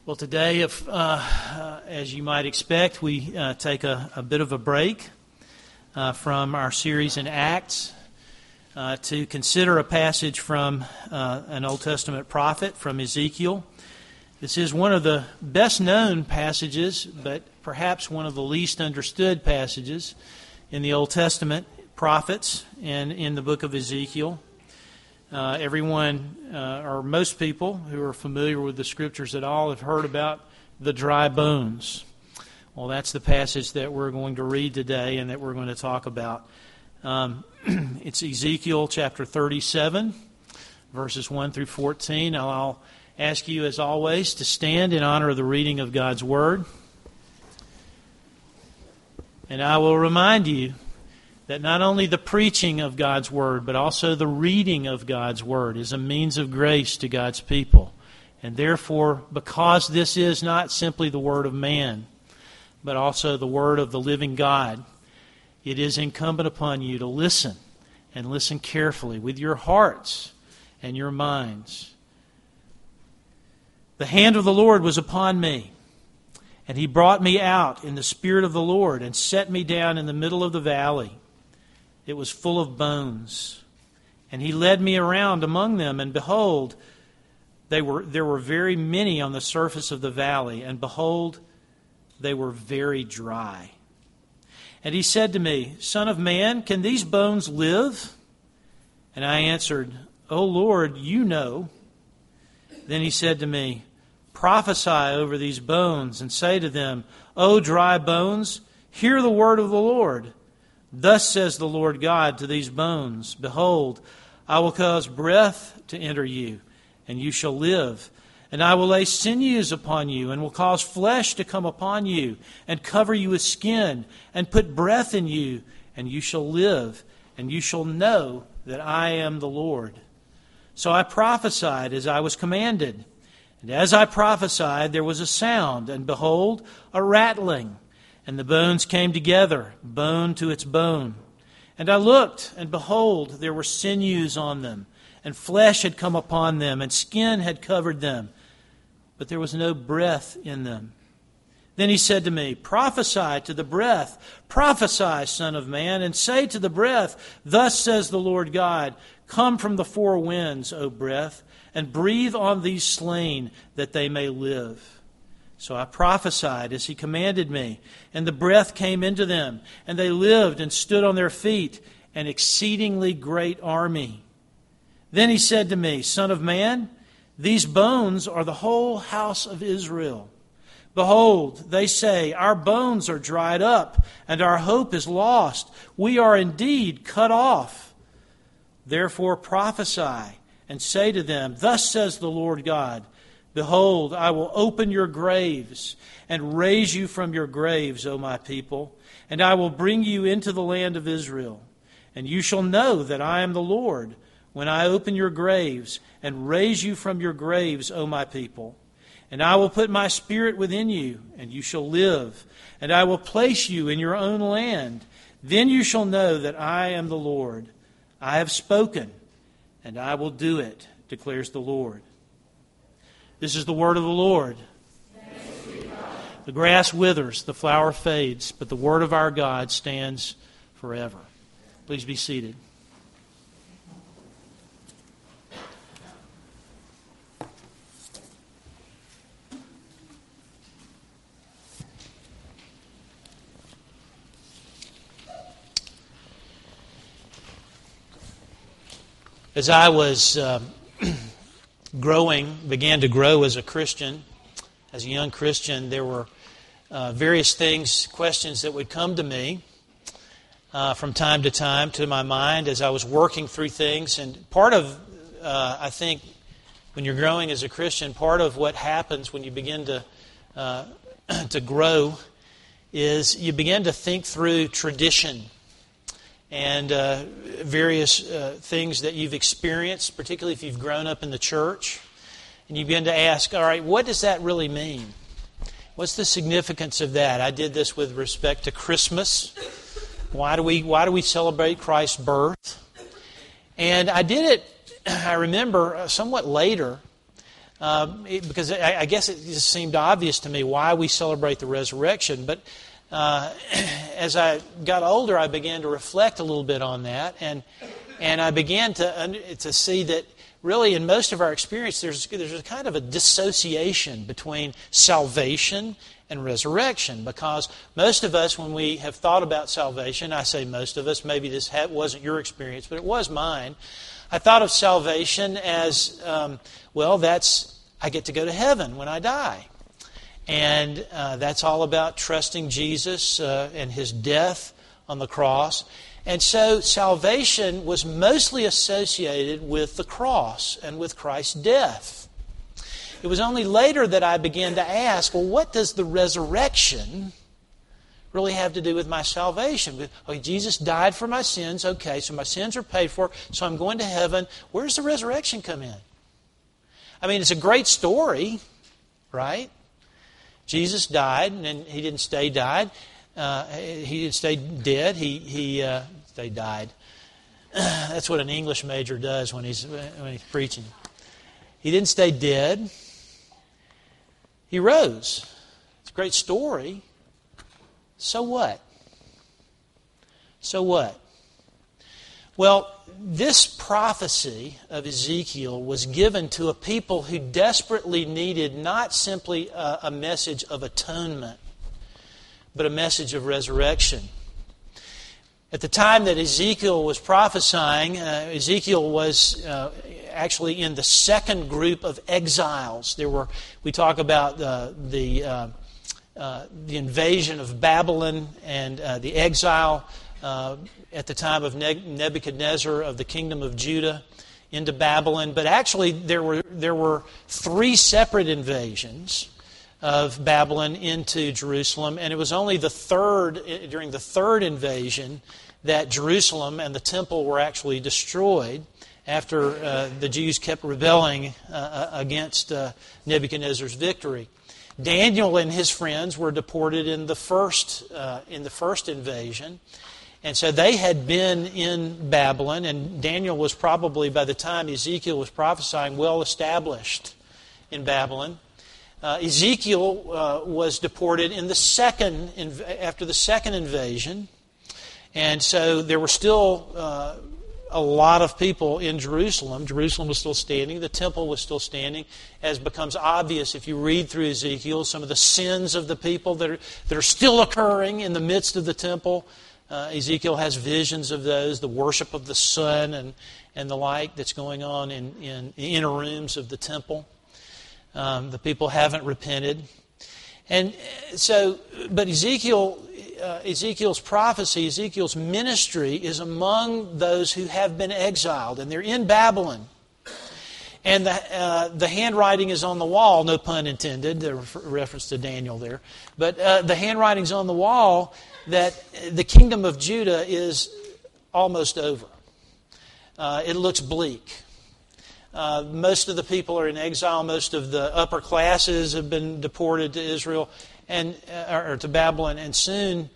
Well, today, as you might expect, we take a bit of a break from our series in Acts to consider a passage from an Old Testament prophet, from Ezekiel. This is one of the best-known passages, but perhaps one of the least understood passages in the Old Testament prophets and in the book of Ezekiel. Everyone, or most people who are familiar with the Scriptures at all, have heard about the dry bones. Well, that's the passage that we're going to read today and that we're going to talk about. It's Ezekiel chapter 37, verses 1 through 14. I'll ask you, as always, to stand in honor of the reading of God's Word. And I will remind you that not only the preaching of God's Word, but also the reading of God's Word is a means of grace to God's people. And therefore, because this is not simply the Word of man, but also the Word of the living God, it is incumbent upon you to listen, and listen carefully with your hearts and your minds. The hand of the Lord was upon me, and He brought me out in the Spirit of the Lord and set me down in the middle of the valley. It was full of bones. And He led me around among them, and behold, there were very many on the surface of the valley, and behold, they were very dry. And He said to me, Son of man, can these bones live? And I answered, O Lord, you know. Then He said to me, Prophesy over these bones, and say to them, O dry bones, hear the word of the Lord. Thus says the Lord God to these bones, Behold, I will cause breath to enter you, and you shall live. And I will lay sinews upon you, and will cause flesh to come upon you, and cover you with skin, and put breath in you, and you shall live, and you shall know that I am the Lord. So I prophesied as I was commanded. And as I prophesied, there was a sound, and behold, a rattling. And the bones came together, bone to its bone. And I looked, and behold, there were sinews on them, and flesh had come upon them, and skin had covered them, but there was no breath in them. Then He said to me, Prophesy to the breath, prophesy, Son of man, and say to the breath, Thus says the Lord God, Come from the four winds, O breath, and breathe on these slain, that they may live. So I prophesied as He commanded me, and the breath came into them, and they lived and stood on their feet, an exceedingly great army. Then He said to me, Son of man, these bones are the whole house of Israel. Behold, they say, Our bones are dried up, and our hope is lost. We are indeed cut off. Therefore prophesy, and say to them, Thus says the Lord God, Behold, I will open your graves and raise you from your graves, O my people, and I will bring you into the land of Israel. And you shall know that I am the Lord when I open your graves and raise you from your graves, O my people. And I will put my spirit within you, and you shall live, and I will place you in your own land. Then you shall know that I am the Lord. I have spoken, and I will do it, declares the Lord. This is the word of the Lord. The grass withers, the flower fades, but the word of our God stands forever. Please be seated. As I was began to grow as a Christian, as a young Christian, there were various questions that would come to me from time to time to my mind as I was working through things. And part of, I think, when you're growing as a Christian, part of what happens when you begin to grow is you begin to think through tradition and various things that you've experienced, particularly if you've grown up in the church. And you begin to ask, all right, what does that really mean? What's the significance of that? I did this with respect to Christmas. Why do we celebrate Christ's birth? And I did it, I remember, somewhat later because I guess it just seemed obvious to me why we celebrate the resurrection. But as I got older, I began to reflect a little bit on that, and I began to see that really in most of our experience there's a kind of a dissociation between salvation and resurrection, because most of us, when we have thought about salvation, I say most of us, maybe this wasn't your experience, but it was mine, I thought of salvation as, I get to go to heaven when I die. And that's all about trusting Jesus and His death on the cross. And so salvation was mostly associated with the cross and with Christ's death. It was only later that I began to ask, well, what does the resurrection really have to do with my salvation? Oh, Jesus died for my sins. Okay, so my sins are paid for, so I'm going to heaven. Where does the resurrection come in? I mean, it's a great story, right? Jesus died, and He didn't stay died. He didn't stay dead. He died. That's what an English major does when he's preaching. He didn't stay dead. He rose. It's a great story. So what? So what? Well, this prophecy of Ezekiel was given to a people who desperately needed not simply a message of atonement, but a message of resurrection. At the time that Ezekiel was prophesying, Ezekiel was actually in the second group of exiles. We talk about the invasion of Babylon and the exile at the time of Nebuchadnezzar of the kingdom of Judah into Babylon. But actually, there were three separate invasions of Babylon into Jerusalem, and it was only during the third invasion that Jerusalem and the temple were actually destroyed after the Jews kept rebelling against Nebuchadnezzar's victory. Daniel and his friends were deported in the first invasion, and so they had been in Babylon, and Daniel was probably, by the time Ezekiel was prophesying, well established in Babylon. Ezekiel was deported after the second invasion, and so there were still a lot of people in Jerusalem. Jerusalem was still standing. The temple was still standing. As becomes obvious if you read through Ezekiel, some of the sins of the people that are still occurring in the midst of the temple. Ezekiel has visions of those, the worship of the sun and the like that's going on in the inner rooms of the temple. The people haven't repented. And so, but Ezekiel's prophecy, Ezekiel's ministry is among those who have been exiled, and they're in Babylon. And the handwriting is on the wall, no pun intended, a reference to Daniel there. But the handwriting's on the wall that the kingdom of Judah is almost over. It looks bleak. Most of the people are in exile. Most of the upper classes have been deported to Israel or to Babylon, and soon,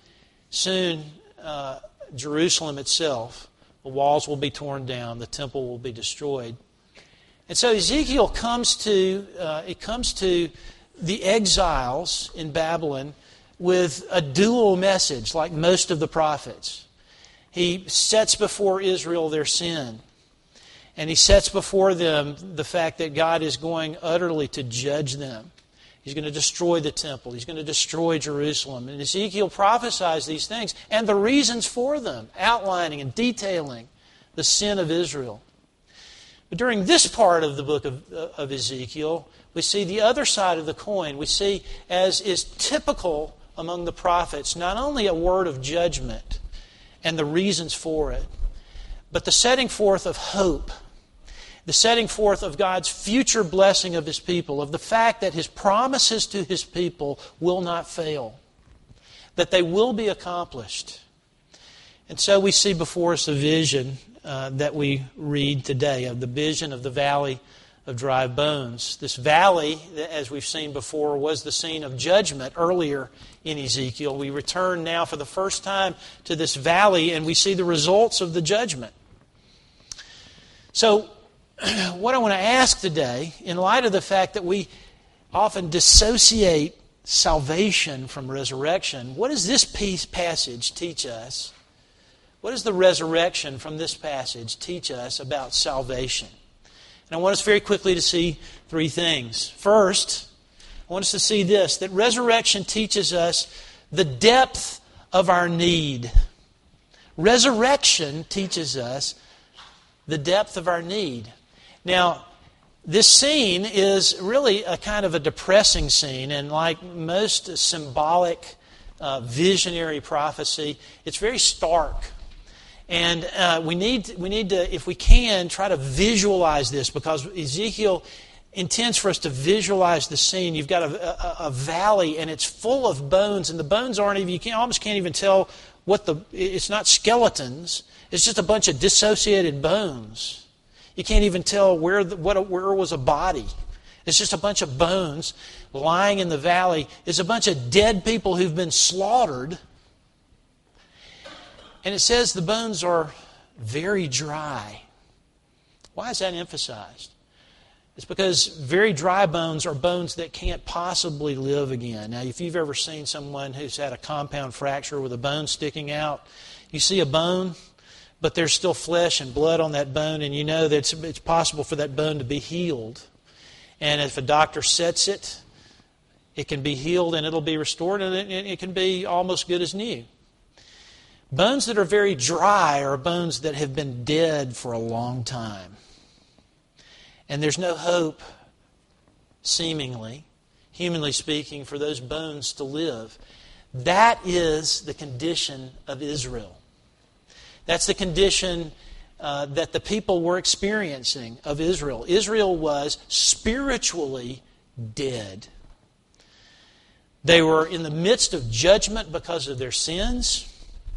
Jerusalem itself, the walls will be torn down, the temple will be destroyed. And so Ezekiel comes to the exiles in Babylon with a dual message, like most of the prophets. He sets before Israel their sin. And he sets before them the fact that God is going utterly to judge them. He's going to destroy the temple. He's going to destroy Jerusalem. And Ezekiel prophesies these things and the reasons for them, outlining and detailing the sin of Israel. But during this part of the book of Ezekiel, we see the other side of the coin. We see, as is typical among the prophets, not only a word of judgment and the reasons for it, but the setting forth of hope, the setting forth of God's future blessing of His people, of the fact that His promises to His people will not fail, that they will be accomplished. And so we see before us a vision that we read today, of the vision of the valley of dry bones. This valley, as we've seen before, was the scene of judgment earlier in Ezekiel. We return now for the first time to this valley, and we see the results of the judgment. So, what I want to ask today, in light of the fact that we often dissociate salvation from resurrection, what does this passage teach us? What does the resurrection from this passage teach us about salvation? And I want us very quickly to see three things. First, I want us to see this, that resurrection teaches us the depth of our need. Resurrection teaches us the depth of our need. Now, this scene is really a kind of a depressing scene, and like most symbolic, visionary prophecy, it's very stark. And we need to, if we can, try to visualize this, because Ezekiel intends for us to visualize the scene. You've got a valley, and it's full of bones, and the bones aren't even, you almost can't even tell it's not skeletons, it's just a bunch of dissociated bones. You can't even tell where was a body. It's just a bunch of bones lying in the valley. It's a bunch of dead people who've been slaughtered. And it says the bones are very dry. Why is that emphasized? It's because very dry bones are bones that can't possibly live again. Now, if you've ever seen someone who's had a compound fracture with a bone sticking out, you see a bone, but there's still flesh and blood on that bone, and you know that it's possible for that bone to be healed. And if a doctor sets it, it can be healed and it'll be restored, and it can be almost good as new. Bones that are very dry are bones that have been dead for a long time. And there's no hope, seemingly, humanly speaking, for those bones to live. That is the condition of Israel. That's the condition that the people were experiencing of Israel. Israel was spiritually dead. They were in the midst of judgment because of their sins,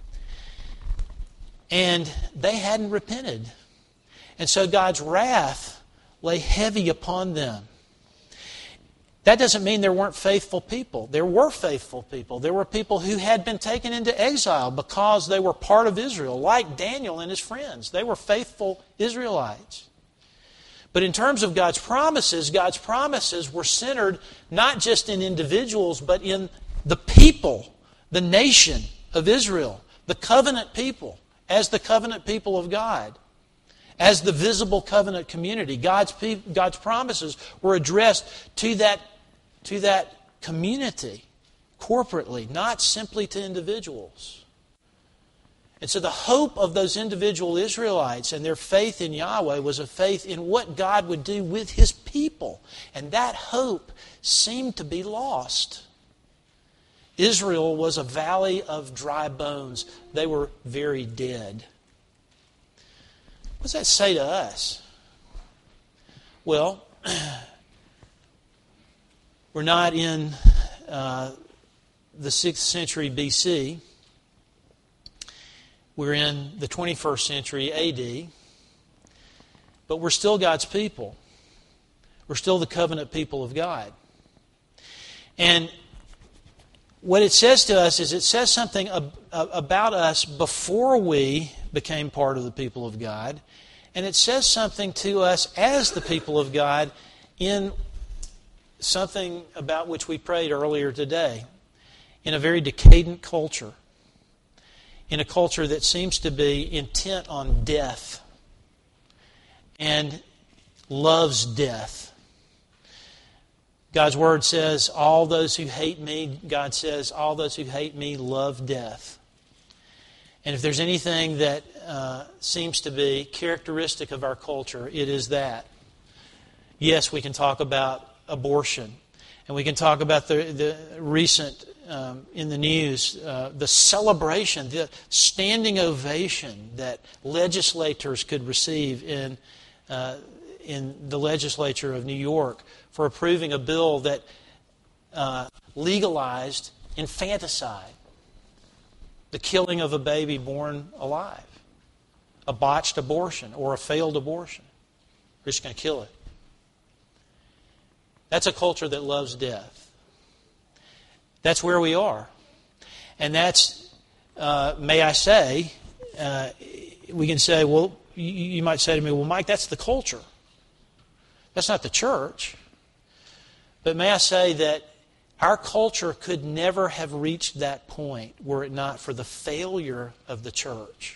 and they hadn't repented. And so God's wrath lay heavy upon them. That doesn't mean there weren't faithful people. There were faithful people. There were people who had been taken into exile because they were part of Israel, like Daniel and his friends. They were faithful Israelites. But in terms of God's promises were centered not just in individuals, but in the people, the nation of Israel, the covenant people, as the covenant people of God. As the visible covenant community, God's promises were addressed to that community corporately, not simply to individuals. And so the hope of those individual Israelites and their faith in Yahweh was a faith in what God would do with His people. And that hope seemed to be lost. Israel was a valley of dry bones. They were very dead. What does that say to us? Well, we're not in the 6th century BC. We're in the 21st century AD. But we're still God's people. We're still the covenant people of God. And what it says to us is it says something about us before we became part of the people of God. And it says something to us as the people of God in something about which we prayed earlier today. In a very decadent culture. In a culture that seems to be intent on death. And loves death. God's Word says, all those who hate me, God says, all those who hate me love death. And if there's anything that seems to be characteristic of our culture, it is that. Yes, we can talk about abortion. And we can talk about the recent, in the news, the celebration, the standing ovation that legislators could receive in the legislature of New York for approving a bill that legalized infanticide. The killing of a baby born alive. A botched abortion or a failed abortion. We're just going to kill it. That's a culture that loves death. That's where we are. And that's, may I say, we can say, well, you might say to me, well, Mike, that's the culture. That's not the church. But may I say that our culture could never have reached that point were it not for the failure of the church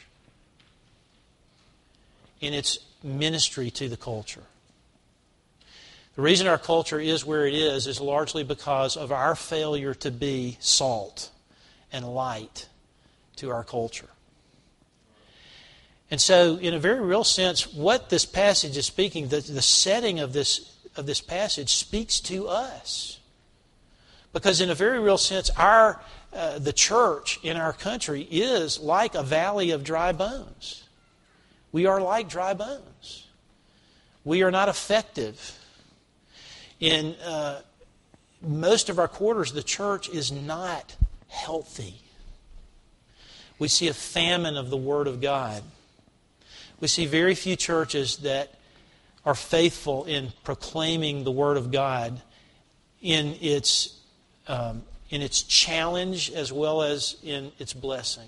in its ministry to the culture. The reason our culture is where it is largely because of our failure to be salt and light to our culture. And so, in a very real sense, what this passage is speaking, the setting of this passage speaks to us. Because in a very real sense, the church in our country is like a valley of dry bones. We are like dry bones. We are not effective. In most of our quarters, the church is not healthy. We see a famine of the Word of God. We see very few churches that are faithful in proclaiming the Word of God in its challenge as well as in its blessing.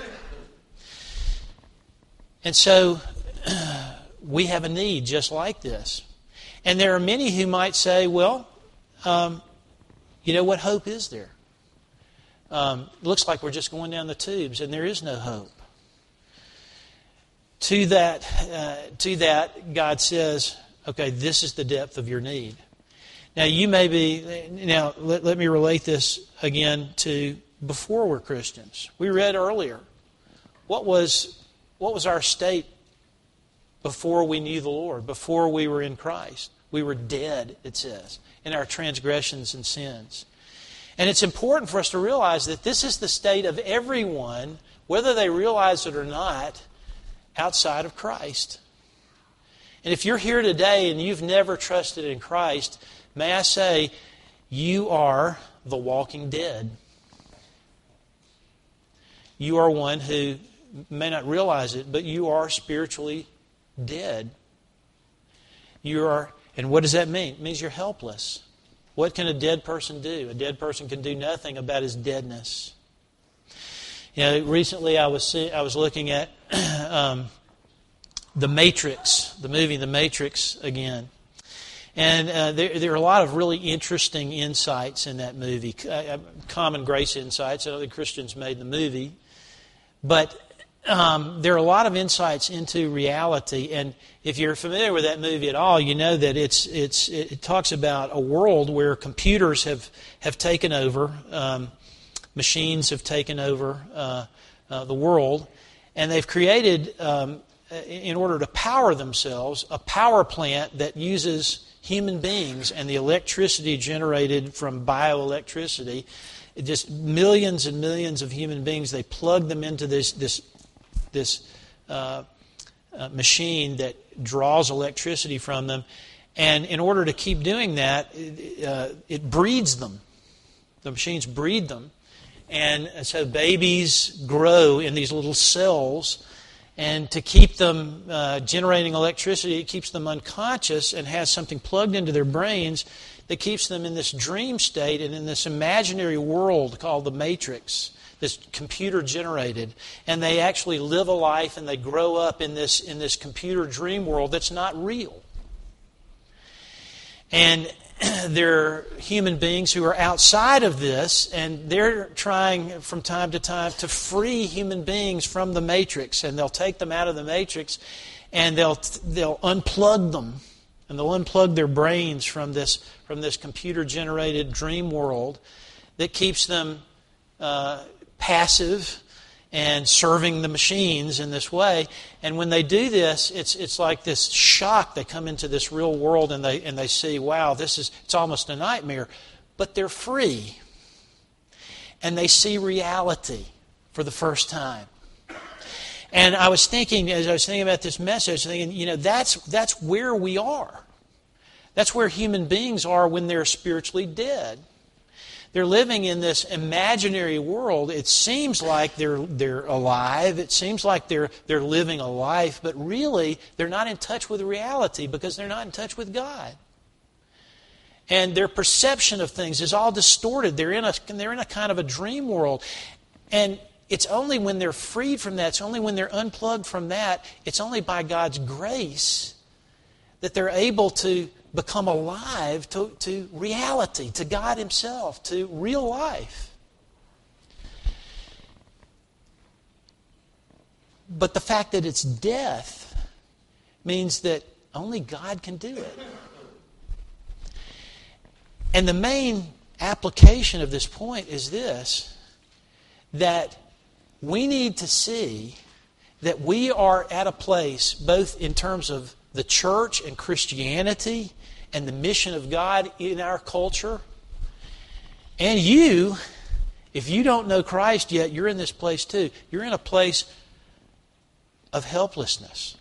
And so we have a need just like this. And there are many who might say, well, what hope is there? It looks like we're just going down the tubes, and there is no hope. To that, God says, okay, this is the depth of your need. Now, let me relate this again to before we're Christians. We read earlier, what was our state before we knew the Lord, before we were in Christ? We were dead, it says, in our transgressions and sins. And it's important for us to realize that this is the state of everyone, whether they realize it or not, outside of Christ. And if you're here today and you've never trusted in Christ, may I say, you are the walking dead. You are one who may not realize it, but you are spiritually dead. And what does that mean? It means you're helpless. What can a dead person do? A dead person can do nothing about his deadness. Recently I was looking at The Matrix, the movie The Matrix again. And there are a lot of really interesting insights in that movie. Common grace insights. I know the Christians made the movie. But there are a lot of insights into reality. And if you're familiar with that movie at all, you know that it talks about a world where computers have taken over, machines have taken over the world, and they've created, in order to power themselves, a power plant that uses human beings and the electricity generated from bioelectricity. Just millions and millions of human beings, they plug them into this machine that draws electricity from them. And in order to keep doing that, it breeds them. The machines breed them. And so babies grow in these little cells. And to keep them generating electricity, it keeps them unconscious and has something plugged into their brains that keeps them in this dream state and in this imaginary world called the Matrix, this computer-generated. And they actually live a life and they grow up in this computer dream world that's not real. And there are human beings who are outside of this, and they're trying from time to time to free human beings from the Matrix. And they'll take them out of the Matrix, and they'll unplug them, and they'll unplug their brains from this computer-generated dream world that keeps them passive and serving the machines in this way. And when they do this, it's like this shock. They come into this real world and they see, wow, it's almost a nightmare. But they're free. And they see reality for the first time. And I was thinking, as I was thinking about this message, that's where we are. That's where human beings are when they're spiritually dead. They're living in this imaginary world. It seems like they're alive. It seems like they're living a life, but really they're not in touch with reality because they're not in touch with God. And their perception of things is all distorted. They're in a kind of a dream world. And it's only when they're freed from that, it's only when they're unplugged from that, it's only by God's grace that they're able to become alive to reality, to God Himself, to real life. But the fact that it's death means that only God can do it. And the main application of this point is this, that we need to see that we are at a place, both in terms of the church and Christianity and the mission of God in our culture. And you, if you don't know Christ yet, you're in this place too. You're in a place of helplessness.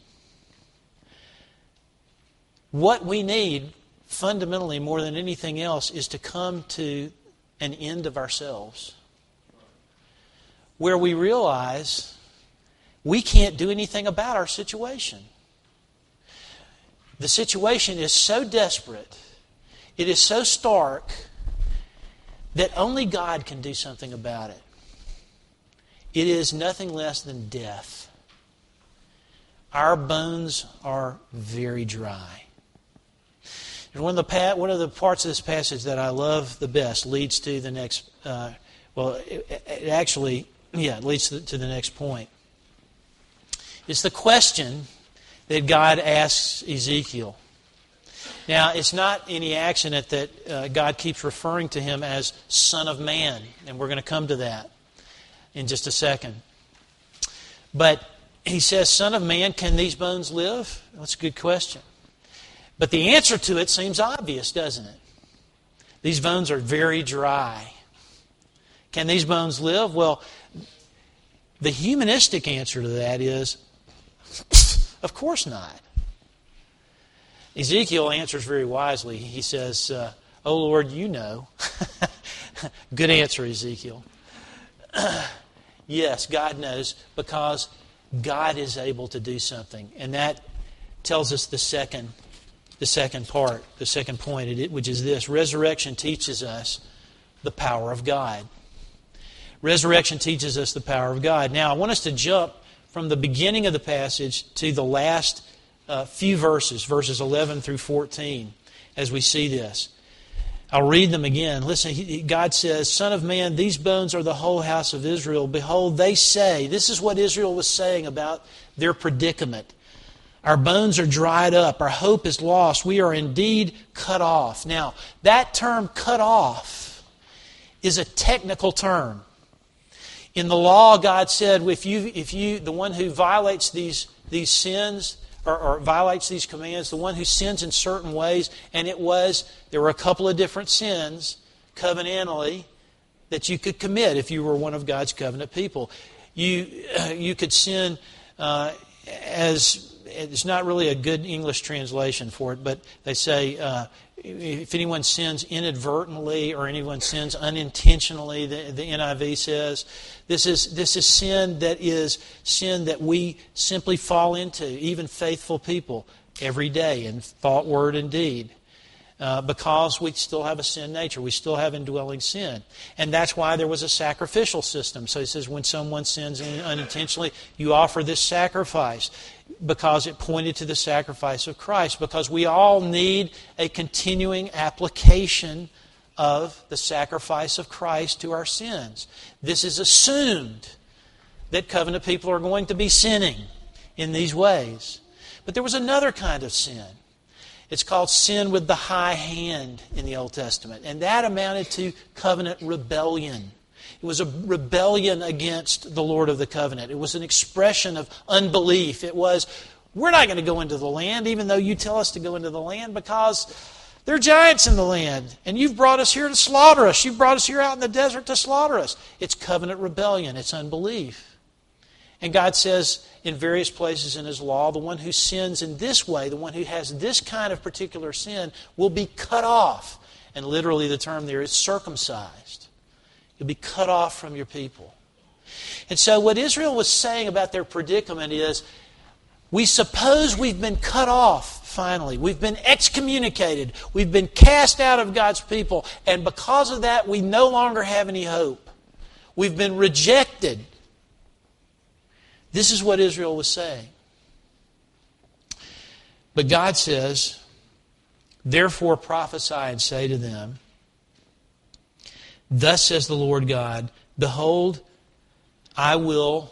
What we need, fundamentally more than anything else, is to come to an end of ourselves, where we realize we can't do anything about our situation. The situation is so desperate, it is so stark, that only God can do something about it. It is nothing less than death. Our bones are very dry. And one of the parts of this passage that I love the best leads to the next. It leads to the next point. It's the question that God asks Ezekiel. Now, it's not any accident that God keeps referring to him as Son of Man, and we're going to come to that in just a second. But he says, Son of Man, can these bones live? That's a good question. But the answer to it seems obvious, doesn't it? These bones are very dry. Can these bones live? Well, the humanistic answer to that is, of course not. Ezekiel answers very wisely. He says, Oh Lord, you know. Good answer, Ezekiel. Yes, God knows, because God is able to do something. And that tells us the second point, which is this. Resurrection teaches us the power of God. Resurrection teaches us the power of God. Now, I want us to jump from the beginning of the passage to the last few verses 11 through 14, as we see this. I'll read them again. Listen, God says, Son of man, these bones are the whole house of Israel. Behold, they say, this is what Israel was saying about their predicament. Our bones are dried up. Our hope is lost. We are indeed cut off. Now, that term cut off is a technical term. In the law, God said, if you the one who violates these sins, or violates these commands, the one who sins in certain ways, and there were a couple of different sins, covenantally, that you could commit if you were one of God's covenant people. You could sin as, it's not really a good English translation for it, but they say, if anyone sins inadvertently or anyone sins unintentionally, the NIV says, this is sin that we simply fall into, even faithful people, every day in thought, word, and deed. Because we still have a sin nature. We still have indwelling sin. And that's why there was a sacrificial system. So he says when someone sins unintentionally, you offer this sacrifice, because it pointed to the sacrifice of Christ. Because we all need a continuing application of the sacrifice of Christ to our sins. This is assumed that covenant people are going to be sinning in these ways. But there was another kind of sin. It's called sin with the high hand in the Old Testament. And that amounted to covenant rebellion. It was a rebellion against the Lord of the covenant. It was an expression of unbelief. It was, we're not going to go into the land, even though you tell us to go into the land, because there are giants in the land. And you've brought us here to slaughter us. You've brought us here out in the desert to slaughter us. It's covenant rebellion. It's unbelief. And God says in various places in His law, the one who sins in this way, the one who has this kind of particular sin, will be cut off. And literally the term there is circumcised. You'll be cut off from your people. And so what Israel was saying about their predicament is, we suppose we've been cut off finally. We've been excommunicated. We've been cast out of God's people. And because of that, we no longer have any hope. We've been rejected. This is what Israel was saying. But God says, Therefore prophesy and say to them, Thus says the Lord God, Behold, I will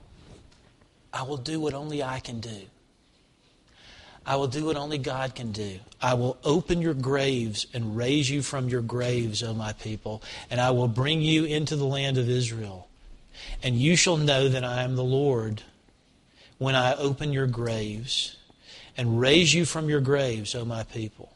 do what only I can do. I will do what only God can do. I will open your graves and raise you from your graves, O my people, and I will bring you into the land of Israel. And you shall know that I am the Lord when I open your graves and raise you from your graves, O my people.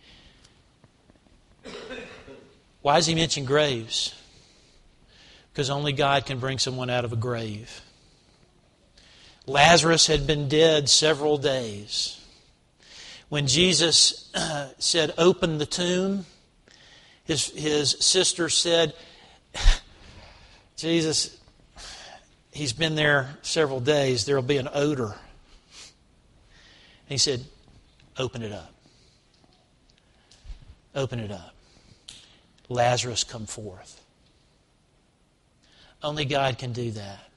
Why does he mention graves? Because only God can bring someone out of a grave. Lazarus had been dead several days. When Jesus said, Open the tomb, his sister said, Jesus, he's been there several days. There will be an odor. And he said, Open it up. Open it up. Lazarus, come forth. Only God can do that.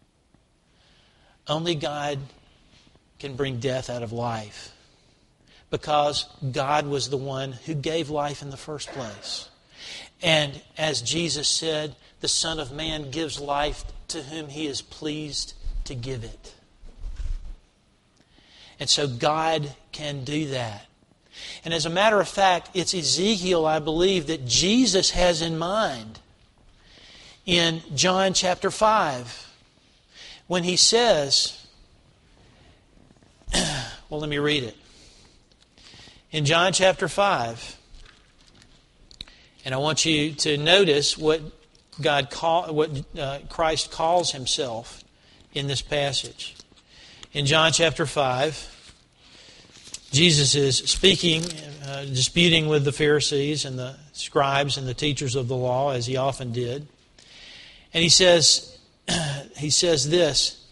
Only God can bring death out of life. Because God was the one who gave life in the first place. And as Jesus said, the Son of Man gives life to whom He is pleased to give it. And so God can do that. And as a matter of fact, it's Ezekiel, I believe, that Jesus has in mind in John chapter 5 when He says, well, let me read it. In John chapter 5, and I want you to notice what Christ calls Himself in this passage. In John chapter 5, Jesus is speaking, disputing with the Pharisees and the scribes and the teachers of the law, as He often did. And He says this,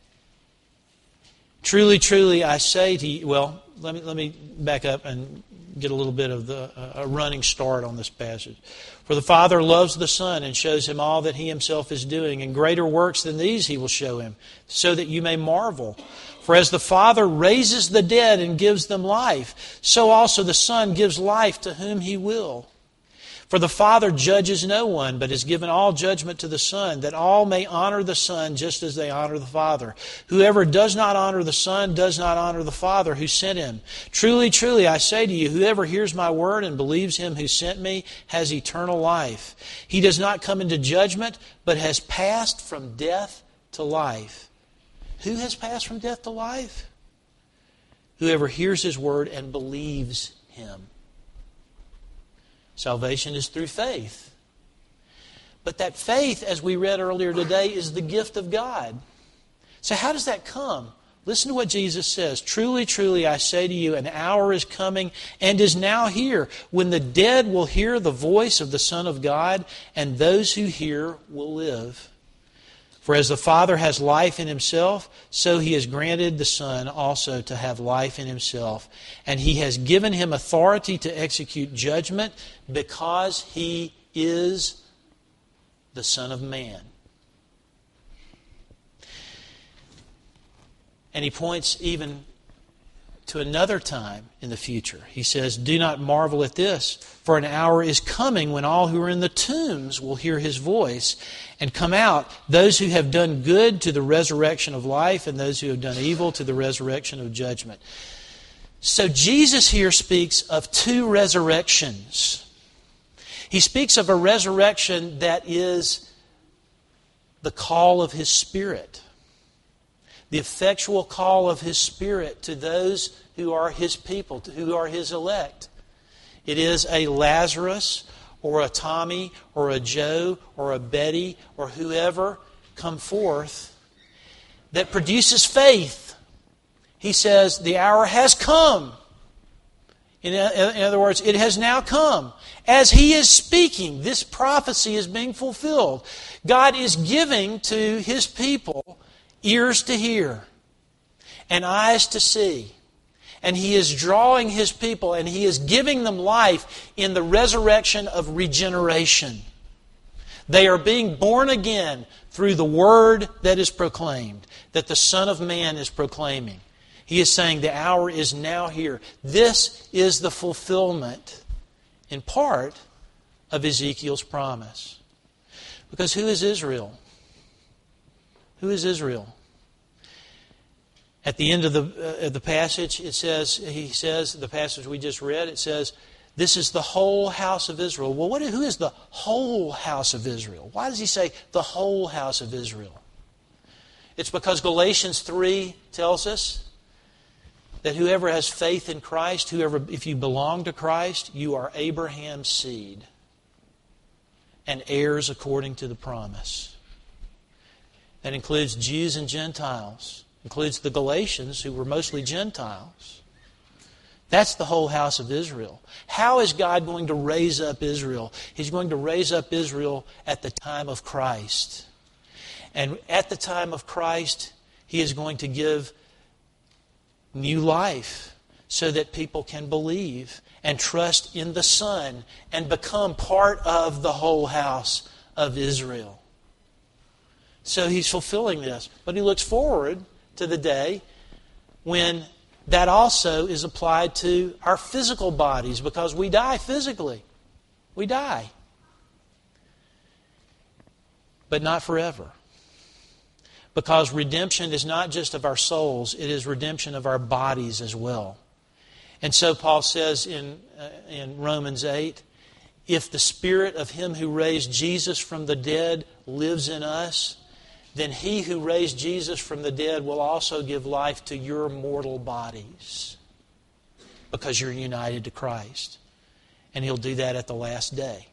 Truly, truly, I say to you... Well, let me back up and get a little bit of a running start on this passage. For the Father loves the Son and shows Him all that He Himself is doing, and greater works than these He will show Him, so that you may marvel. For as the Father raises the dead and gives them life, so also the Son gives life to whom He will. For the Father judges no one, but has given all judgment to the Son, that all may honor the Son just as they honor the Father. Whoever does not honor the Son does not honor the Father who sent Him. Truly, truly, I say to you, whoever hears my word and believes Him who sent me has eternal life. He does not come into judgment, but has passed from death to life. Who has passed from death to life? Whoever hears His word and believes Him. Salvation is through faith. But that faith, as we read earlier today, is the gift of God. So how does that come? Listen to what Jesus says. Truly, truly, I say to you, an hour is coming and is now here when the dead will hear the voice of the Son of God, and those who hear will live. For as the Father has life in Himself, so He has granted the Son also to have life in Himself. And He has given Him authority to execute judgment because He is the Son of Man. And He points even to another time in the future. He says, Do not marvel at this, for an hour is coming when all who are in the tombs will hear His voice and come out, those who have done good to the resurrection of life, and those who have done evil to the resurrection of judgment. So Jesus here speaks of two resurrections. He speaks of a resurrection that is the call of His Spirit. The effectual call of His Spirit to those who are His people, who are His elect. It is a Lazarus or a Tommy or a Joe or a Betty or whoever come forth that produces faith. He says the hour has come. In other words, it has now come. As He is speaking, this prophecy is being fulfilled. God is giving to His people ears to hear and eyes to see. And He is drawing His people and He is giving them life in the resurrection of regeneration. They are being born again through the word that is proclaimed, that the Son of Man is proclaiming. He is saying the hour is now here. This is the fulfillment, in part, of Ezekiel's promise. Because who is Israel? Who is Israel? At the end of the passage, he says, the passage we just read, it says, this is the whole house of Israel. Well, who is the whole house of Israel? Why does he say the whole house of Israel? It's because Galatians 3 tells us that whoever has faith in Christ, if you belong to Christ, you are Abraham's seed and heirs according to the promise. That includes Jews and Gentiles. Includes the Galatians, who were mostly Gentiles. That's the whole house of Israel. How is God going to raise up Israel? He's going to raise up Israel at the time of Christ. And at the time of Christ, He is going to give new life so that people can believe and trust in the Son and become part of the whole house of Israel. So He's fulfilling this. But He looks forward to the day when that also is applied to our physical bodies, because we die physically. We die. But not forever. Because redemption is not just of our souls, it is redemption of our bodies as well. And so Paul says in Romans 8, if the Spirit of Him who raised Jesus from the dead lives in us, then He who raised Jesus from the dead will also give life to your mortal bodies, because you're united to Christ. And He'll do that at the last day.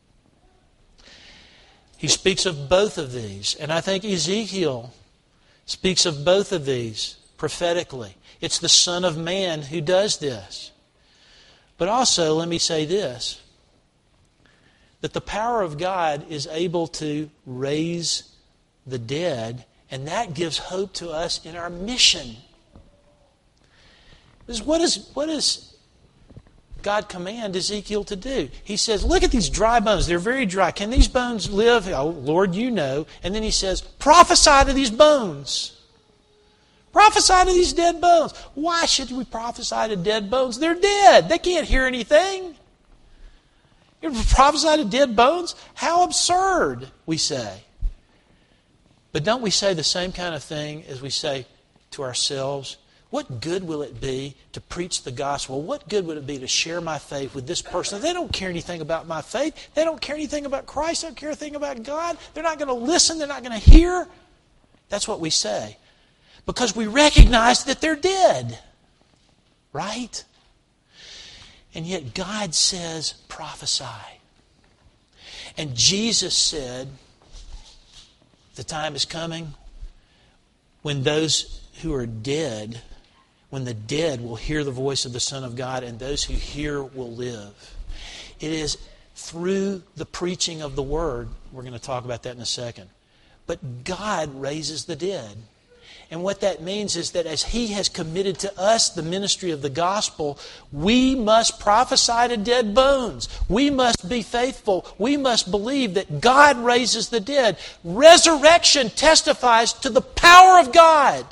He speaks of both of these. And I think Ezekiel speaks of both of these prophetically. It's the Son of Man who does this. But also, let me say this, that the power of God is able to raise the dead, and that gives hope to us in our mission. Because what does God command Ezekiel to do? He says, look at these dry bones. They're very dry. Can these bones live? Oh, Lord, you know. And then He says, prophesy to these bones. Prophesy to these dead bones. Why should we prophesy to dead bones? They're dead. They can't hear anything. You prophesy to dead bones? How absurd, we say. But don't we say the same kind of thing as we say to ourselves? What good will it be to preach the gospel? What good would it be to share my faith with this person? They don't care anything about my faith. They don't care anything about Christ. They don't care anything about God. They're not going to listen. They're not going to hear. That's what we say. Because we recognize that they're dead. Right? And yet God says, prophesy. And Jesus said, the time is coming when those who are dead, when the dead will hear the voice of the Son of God, and those who hear will live. It is through the preaching of the Word, we're going to talk about that in a second, but God raises the dead. And what that means is that as He has committed to us the ministry of the gospel, we must prophesy to dead bones. We must be faithful. We must believe that God raises the dead. Resurrection testifies to the power of God.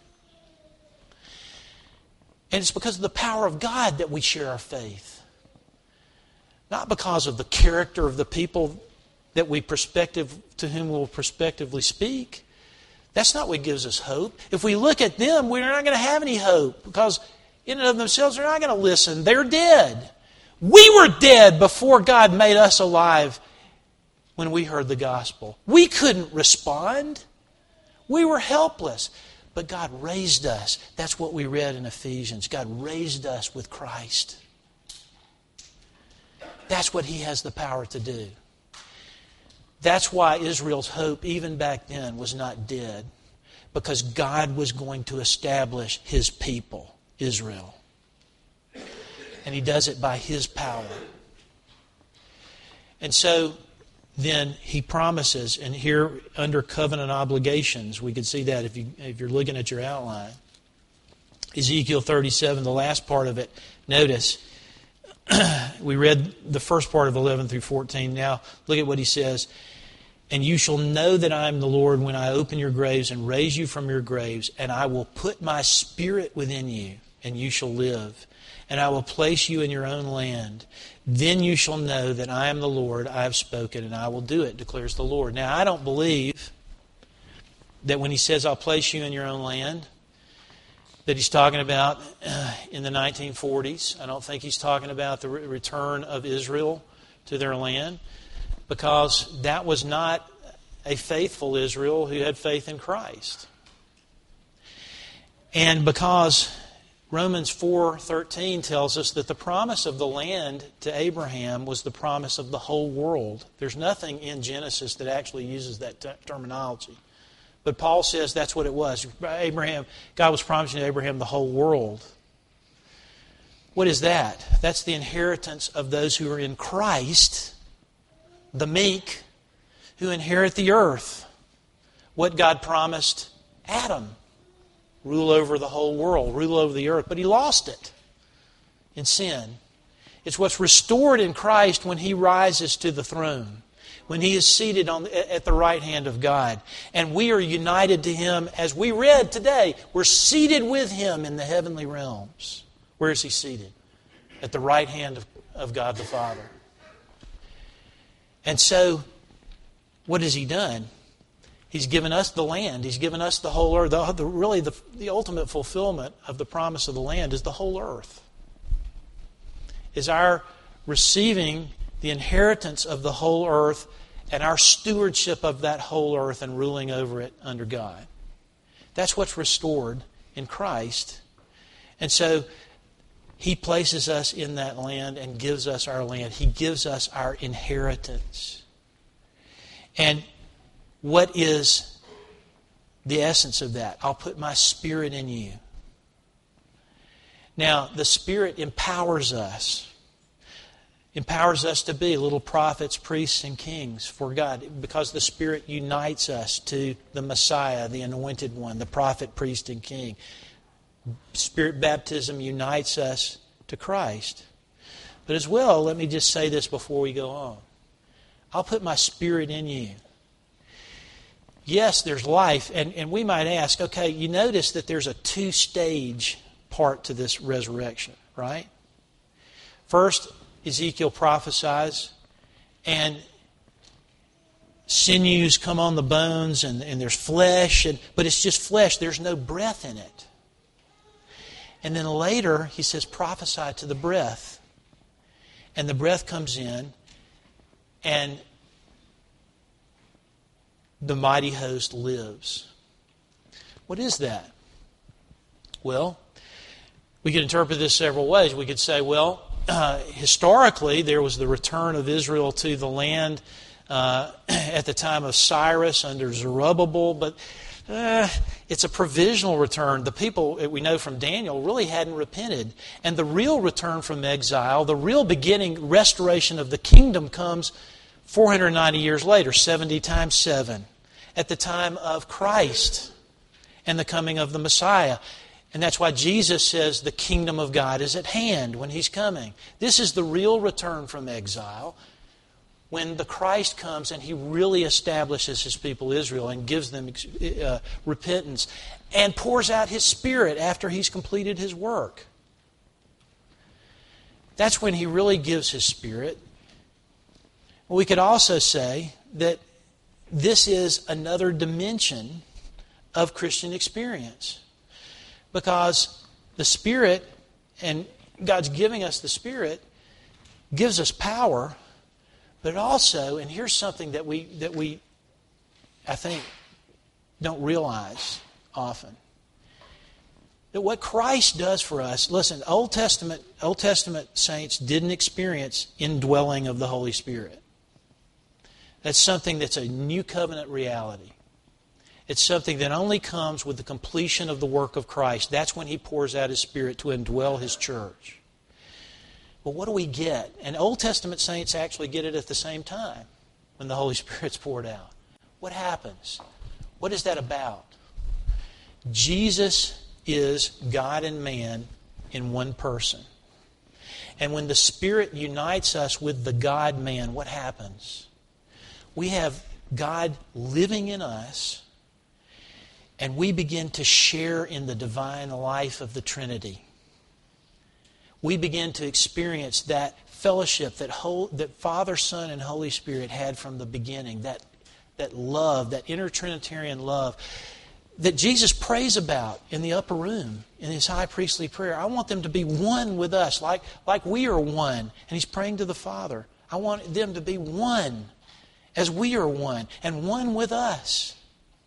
And it's because of the power of God that we share our faith. Not because of the character of the people that to whom we'll prospectively speak. That's not what gives us hope. If we look at them, we're not going to have any hope, because in and of themselves, they're not going to listen. They're dead. We were dead before God made us alive when we heard the gospel. We couldn't respond. We were helpless. But God raised us. That's what we read in Ephesians. God raised us with Christ. That's what He has the power to do. That's why Israel's hope, even back then, was not dead. Because God was going to establish His people, Israel. And He does it by His power. And so, then He promises, and here under covenant obligations, we could see that if you're looking at your outline. Ezekiel 37, the last part of it, notice, we read the first part of 11 through 14. Now, look at what he says. And you shall know that I am the Lord when I open your graves and raise you from your graves, and I will put my Spirit within you, and you shall live. And I will place you in your own land. Then you shall know that I am the Lord, I have spoken, and I will do it, declares the Lord. Now, I don't believe that when he says, I'll place you in your own land, that he's talking about in the 1940s. I don't think he's talking about the return of Israel to their land, because that was not a faithful Israel who had faith in Christ. And because Romans 4:13 tells us that the promise of the land to Abraham was the promise of the whole world. There's nothing in Genesis that actually uses that terminology. But Paul says that's what it was. God was promising Abraham the whole world. What is that? That's the inheritance of those who are in Christ, the meek, who inherit the earth. What God promised Adam. Rule over the whole world, rule over the earth. But he lost it in sin. It's what's restored in Christ when he rises to the throne, when he is seated at the right hand of God. And we are united to him, as we read today. We're seated with him in the heavenly realms. Where is he seated? At the right hand of God the Father. And so, what has he done? He's given us the land. He's given us the whole earth. The ultimate fulfillment of the promise of the land is the whole earth. Is our receiving the inheritance of the whole earth and our stewardship of that whole earth and ruling over it under God. That's what's restored in Christ. And so he places us in that land and gives us our land. He gives us our inheritance. And what is the essence of that? I'll put my Spirit in you. Now, the Spirit empowers us. Empowers us to be little prophets, priests, and kings for God, because the Spirit unites us to the Messiah, the Anointed One, the prophet, priest, and king. Spirit baptism unites us to Christ. But as well, let me just say this before we go on. I'll put my Spirit in you. Yes, there's life, and we might ask, okay, you notice that there's a two-stage part to this resurrection, right? First, Ezekiel prophesies, and sinews come on the bones, and there's flesh, but it's just flesh. There's no breath in it. And then later, he says, prophesy to the breath. And the breath comes in, and the mighty host lives. What is that? Well, we could interpret this several ways. We could say, well, historically, there was the return of Israel to the land at the time of Cyrus under Zerubbabel, but it's a provisional return. The people, we know from Daniel, really hadn't repented. And the real return from exile, the real beginning, restoration of the kingdom comes 490 years later, 70 times 7, at the time of Christ and the coming of the Messiah. And that's why Jesus says the kingdom of God is at hand when He's coming. This is the real return from exile, when the Christ comes and He really establishes His people Israel and gives them repentance and pours out His Spirit after He's completed His work. That's when He really gives His Spirit. We could also say that this is another dimension of Christian experience, because the Spirit, and God's giving us the Spirit, gives us power. But also, and here's something that we I think don't realize often, that what Christ does for us, listen, Old Testament saints didn't experience indwelling of the Holy Spirit. That's something that's a new covenant reality. It's something that only comes with the completion of the work of Christ. That's when He pours out His Spirit to indwell His church. But what do we get? And Old Testament saints actually get it at the same time when the Holy Spirit's poured out. What happens? What is that about? Jesus is God and man in one person. And when the Spirit unites us with the God-man, what happens? We have God living in us, and we begin to share in the divine life of the Trinity. We begin to experience that fellowship that Father, Son, and Holy Spirit had from the beginning, that love, that inner Trinitarian love that Jesus prays about in the upper room in His high priestly prayer. I want them to be one with us, like we are one. And He's praying to the Father. I want them to be one as we are one, and one with us.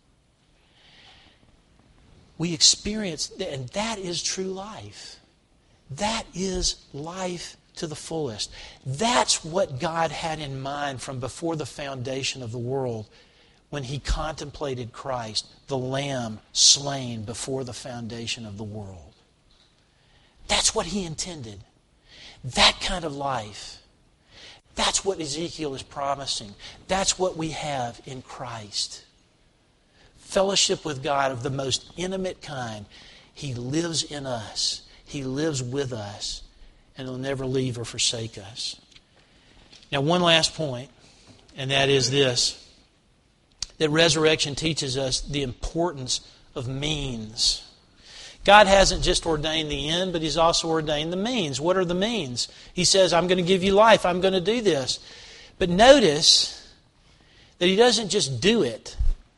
We experience, and that is true life. That is life to the fullest. That's what God had in mind from before the foundation of the world when He contemplated Christ, the Lamb slain before the foundation of the world. That's what He intended. That kind of life. That's what Ezekiel is promising. That's what we have in Christ. Fellowship with God of the most intimate kind. He lives in us. He lives with us. And He'll never leave or forsake us. Now, one last point, and that is this. That resurrection teaches us the importance of means. God hasn't just ordained the end, but He's also ordained the means. What are the means? He says, I'm going to give you life. I'm going to do this. But notice that He doesn't just do it.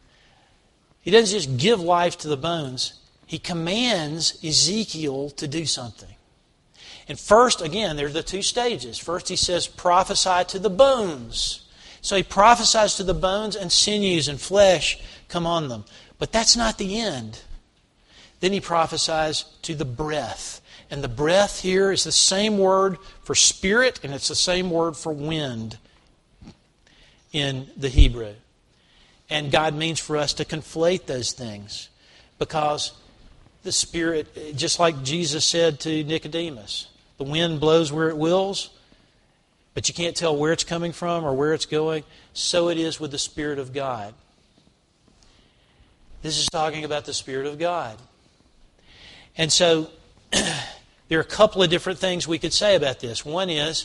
He doesn't just give life to the bones. He commands Ezekiel to do something. And first, again, there's the two stages. First, He says, prophesy to the bones. So He prophesies to the bones, and sinews and flesh come on them. But that's not the end. Then He prophesies to the breath. And the breath here is the same word for spirit, and it's the same word for wind in the Hebrew. And God means for us to conflate those things. Because the Spirit, just like Jesus said to Nicodemus, the wind blows where it wills, but you can't tell where it's coming from or where it's going. So it is with the Spirit of God. This is talking about the Spirit of God. And so, there are a couple of different things we could say about this. One is,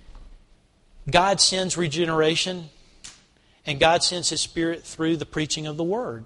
God sends regeneration, and God sends His Spirit through the preaching of the Word.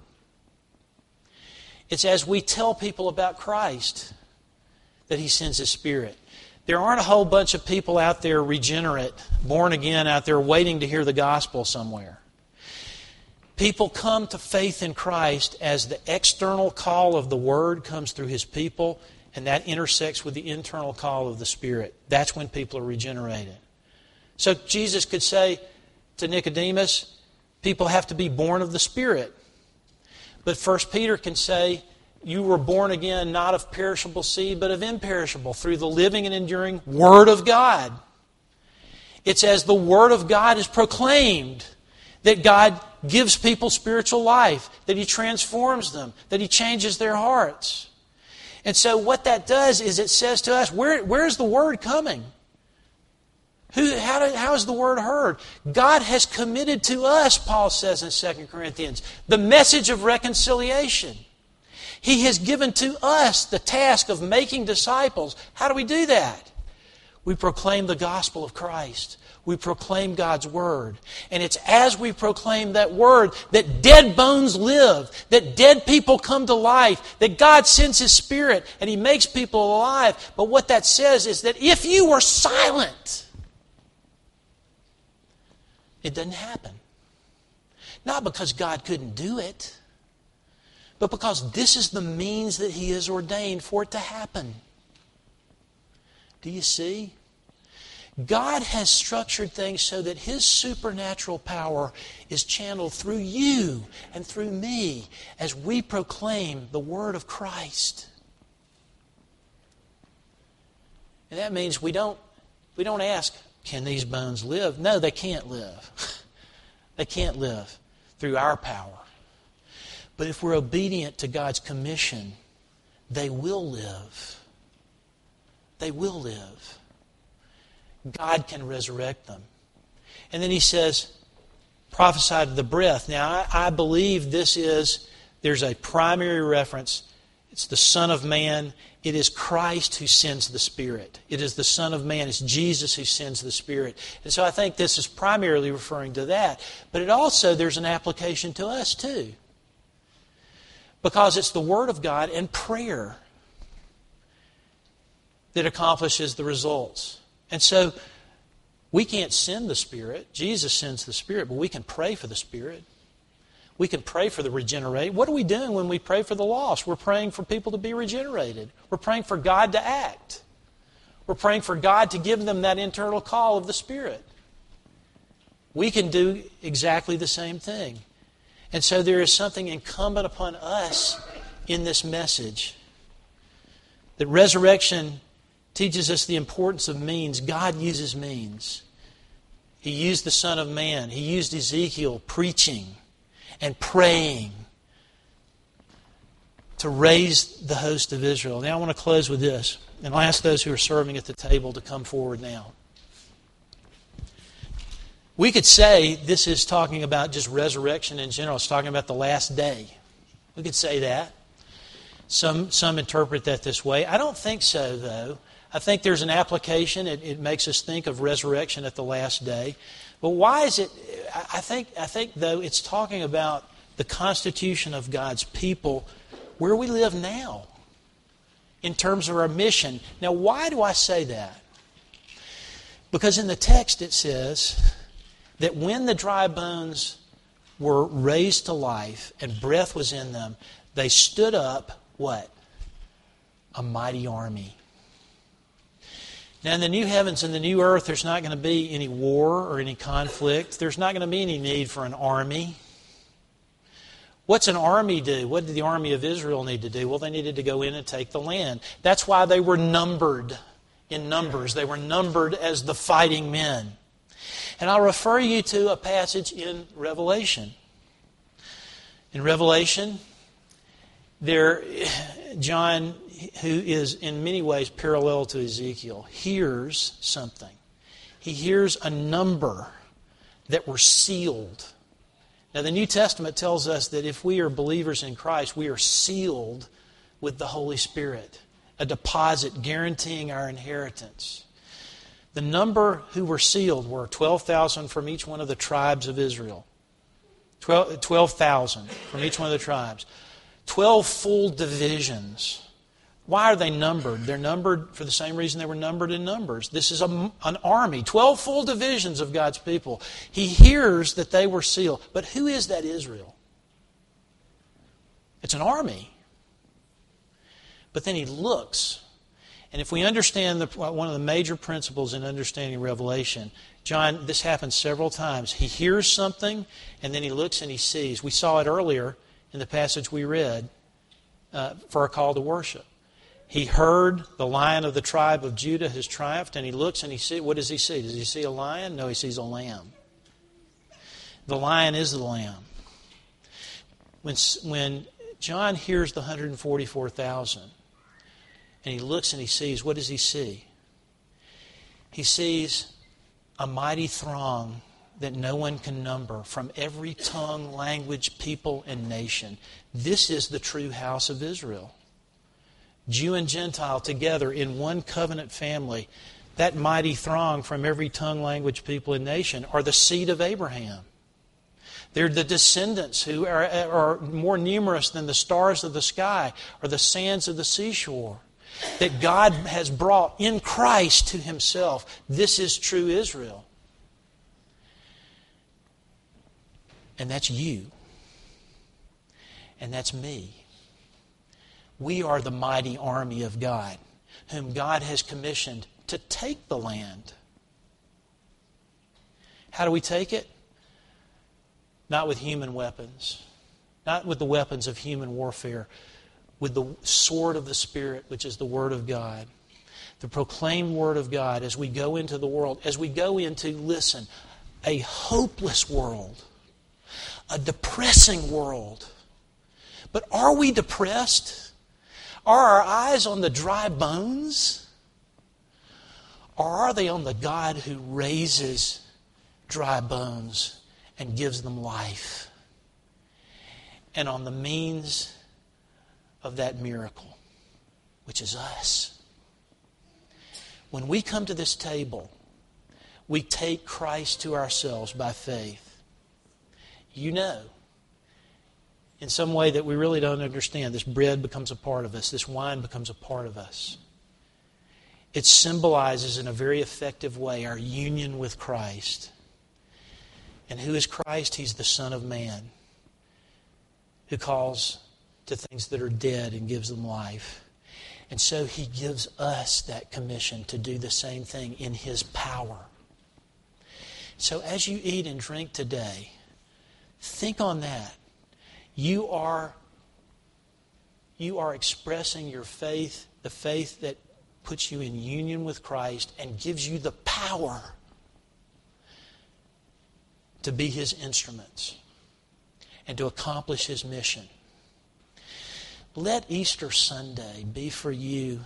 It's as we tell people about Christ that He sends His Spirit. There aren't a whole bunch of people out there regenerate, born again out there waiting to hear the gospel somewhere. People come to faith in Christ as the external call of the Word comes through His people, and that intersects with the internal call of the Spirit. That's when people are regenerated. So Jesus could say to Nicodemus, people have to be born of the Spirit. But 1 Peter can say, you were born again not of perishable seed, but of imperishable, through the living and enduring Word of God. It's as the Word of God is proclaimed that God gives people spiritual life, that He transforms them, that He changes their hearts. And so what that does is it says to us, where's the Word coming? How is the Word heard? God has committed to us, Paul says in 2 Corinthians, the message of reconciliation. He has given to us the task of making disciples. How do we do that? We proclaim the gospel of Christ. We proclaim God's Word. And it's as we proclaim that Word that dead bones live, that dead people come to life, that God sends His Spirit and He makes people alive. But what that says is that if you were silent, it doesn't happen. Not because God couldn't do it, but because this is the means that He has ordained for it to happen. Do you see? God has structured things so that His supernatural power is channeled through you and through me as we proclaim the Word of Christ. And that means we don't ask, can these bones live? No, they can't live. They can't live through our power. But if we're obedient to God's commission, they will live. They will live. God can resurrect them. And then He says, prophesy to the breath. Now, I believe there's a primary reference It's the Son of Man. It is Christ who sends the Spirit. It is the Son of Man. It's Jesus who sends the Spirit. And so I think this is primarily referring to that. But it also, there's an application to us too. Because it's the Word of God and prayer that accomplishes the results. And so we can't send the Spirit. Jesus sends the Spirit, but we can pray for the Spirit. We can pray for the regenerated. What are we doing when we pray for the lost? We're praying for people to be regenerated. We're praying for God to act. We're praying for God to give them that internal call of the Spirit. We can do exactly the same thing. And so there is something incumbent upon us in this message. That resurrection teaches us the importance of means. God uses means. He used the Son of Man. He used Ezekiel preaching and praying to raise the host of Israel. Now I want to close with this. And I'll ask those who are serving at the table to come forward now. We could say this is talking about just resurrection in general. It's talking about the last day. We could say that. Some interpret that this way. I don't think so, though. I think there's an application. It makes us think of resurrection at the last day. But why is it? I think though it's talking about the constitution of God's people where we live now in terms of our mission. Now, why do I say that? Because in the text it says that when the dry bones were raised to life and breath was in them, they stood up, what? A mighty army. Now, in the new heavens and the new earth, there's not going to be any war or any conflict. There's not going to be any need for an army. What's an army do? What did the army of Israel need to do? Well, they needed to go in and take the land. That's why they were numbered in numbers. They were numbered as the fighting men. And I'll refer you to a passage in Revelation. In Revelation, John, who is in many ways parallel to Ezekiel, hears something. He hears a number that were sealed. Now, the New Testament tells us that if we are believers in Christ, we are sealed with the Holy Spirit, a deposit guaranteeing our inheritance. The number who were sealed were 12,000 from each one of the tribes of Israel. 12,000 from each one of the tribes. 12 full divisions. Why are they numbered? They're numbered for the same reason they were numbered in Numbers. This is an army, 12 full divisions of God's people. He hears that they were sealed. But who is that Israel? It's an army. But then he looks. And if we understand one of the major principles in understanding Revelation, John, this happens several times. He hears something, and then he looks and he sees. We saw it earlier in the passage we read for a call to worship. He heard the Lion of the tribe of Judah has triumphed, and he looks and he sees. What does he see? Does he see a lion? No, he sees a lamb. The lion is the lamb. When John hears the 144,000, and he looks and he sees, what does he see? He sees a mighty throng that no one can number from every tongue, language, people, and nation. This is the true house of Israel. Jew and Gentile together in one covenant family. That mighty throng from every tongue, language, people, and nation are the seed of Abraham. They're the descendants who are more numerous than the stars of the sky or the sands of the seashore. That God has brought in Christ to Himself. This is true Israel. And that's you. And that's me. We are the mighty army of God, whom God has commissioned to take the land. How do we take it? Not with human weapons, not with the weapons of human warfare, with the sword of the Spirit, which is the Word of God. The proclaimed Word of God as we go into the world, as we go into, listen, a hopeless world, a depressing world. But are we depressed? Are our eyes on the dry bones? Or are they on the God who raises dry bones and gives them life? And on the means of that miracle, which is us. When we come to this table, we take Christ to ourselves by faith. You know, in some way that we really don't understand, this bread becomes a part of us. This wine becomes a part of us. It symbolizes in a very effective way our union with Christ. And who is Christ? He's the Son of Man, who calls to things that are dead and gives them life. And so He gives us that commission to do the same thing in His power. So as you eat and drink today, think on that. You are expressing your faith, the faith that puts you in union with Christ and gives you the power to be His instruments and to accomplish His mission. Let Easter Sunday be for you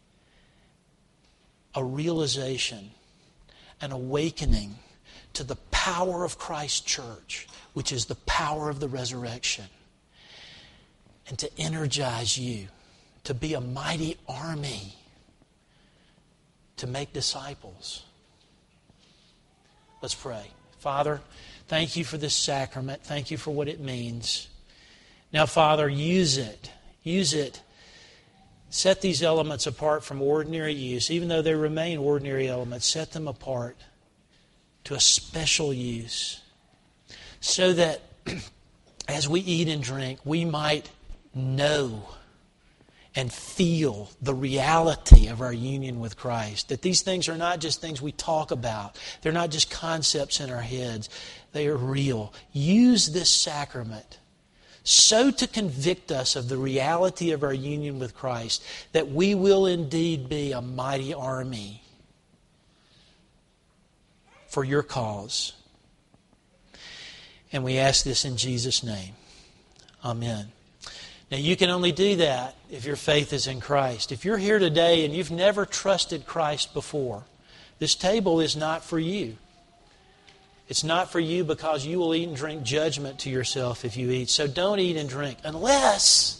a realization, an awakening to the power of Christ's church, which is the power of the resurrection, and to energize you to be a mighty army to make disciples. Let's pray. Father, thank You for this sacrament. Thank You for what it means. Now, Father, use it. Use it. Set these elements apart from ordinary use. Even though they remain ordinary elements, set them apart to a special use, so that as we eat and drink, we might know and feel the reality of our union with Christ. That these things are not just things we talk about. They're not just concepts in our heads. They are real. Use this sacrament so to convict us of the reality of our union with Christ that we will indeed be a mighty army for Your cause. And we ask this in Jesus' name. Amen. Now, you can only do that if your faith is in Christ. If you're here today and you've never trusted Christ before, this table is not for you. It's not for you because you will eat and drink judgment to yourself if you eat. So don't eat and drink unless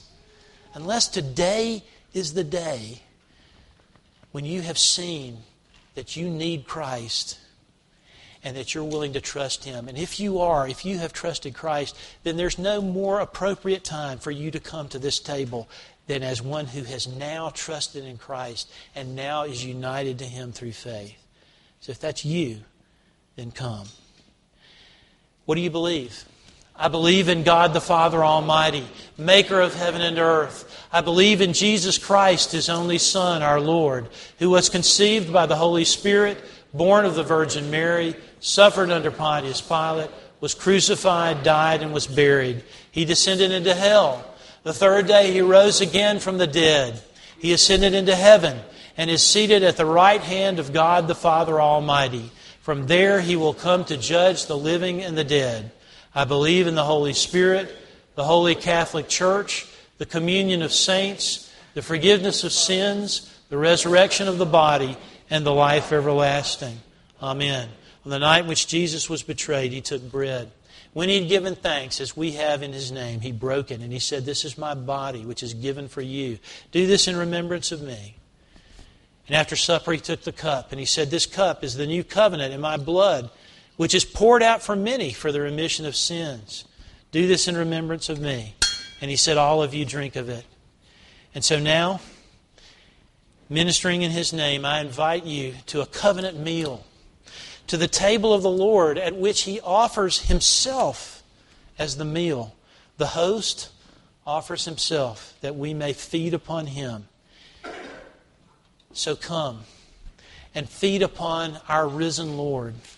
today is the day when you have seen that you need Christ and that you're willing to trust Him. And if you have trusted Christ, then there's no more appropriate time for you to come to this table than as one who has now trusted in Christ and now is united to Him through faith. So if that's you, then come. What do you believe? I believe in God the Father Almighty, maker of heaven and earth. I believe in Jesus Christ, His only Son, our Lord, who was conceived by the Holy Spirit, born of the Virgin Mary, suffered under Pontius Pilate, was crucified, died, and was buried. He descended into hell. The third day He rose again from the dead. He ascended into heaven and is seated at the right hand of God the Father Almighty. From there He will come to judge the living and the dead. I believe in the Holy Spirit, the Holy Catholic Church, the communion of saints, the forgiveness of sins, the resurrection of the body, and the life everlasting. Amen. On the night in which Jesus was betrayed, He took bread. When He had given thanks, as we have in His name, He broke it and He said, "This is my body, which is given for you. Do this in remembrance of me." And after supper, He took the cup and He said, "This cup is the new covenant in my blood, which is poured out for many for the remission of sins. Do this in remembrance of me." And He said, "All of you drink of it." And so now, ministering in His name, I invite you to a covenant meal, to the table of the Lord at which He offers Himself as the meal. The host offers Himself that we may feed upon Him. So come and feed upon our risen Lord.